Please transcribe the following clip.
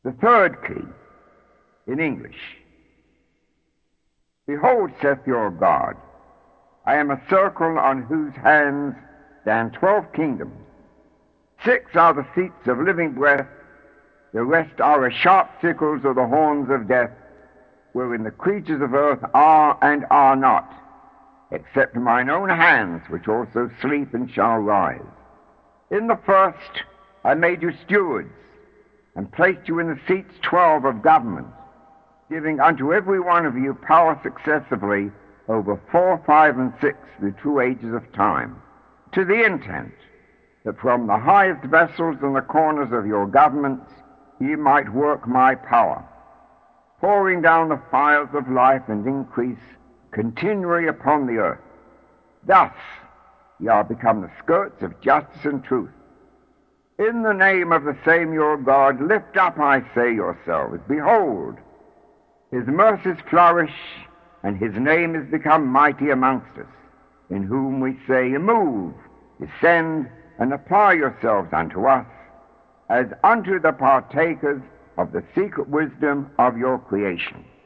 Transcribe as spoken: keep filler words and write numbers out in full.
The third key, in English. Behold, saith your God, I am a circle on whose hands stand twelve kingdoms. Six are the seats of living breath, the rest are as sharp sickles or the horns of death, wherein the creatures of earth are and are not, except mine own hands, which also sleep and shall rise. In the first I made you stewards, and placed you in the seats twelve of government, giving unto every one of you power successively over four, five, and six, the two ages of time, to the intent that from the highest vessels and the corners of your governments ye might work my power, pouring down the fires of life and increase continually upon the earth. Thus ye are become the skirts of justice and truth. In the name of the same your God, lift up, I say, yourselves. Behold, his mercies flourish, and his name is become mighty amongst us, in whom we say, move, descend, and apply yourselves unto us, as unto the partakers of the secret wisdom of your creation.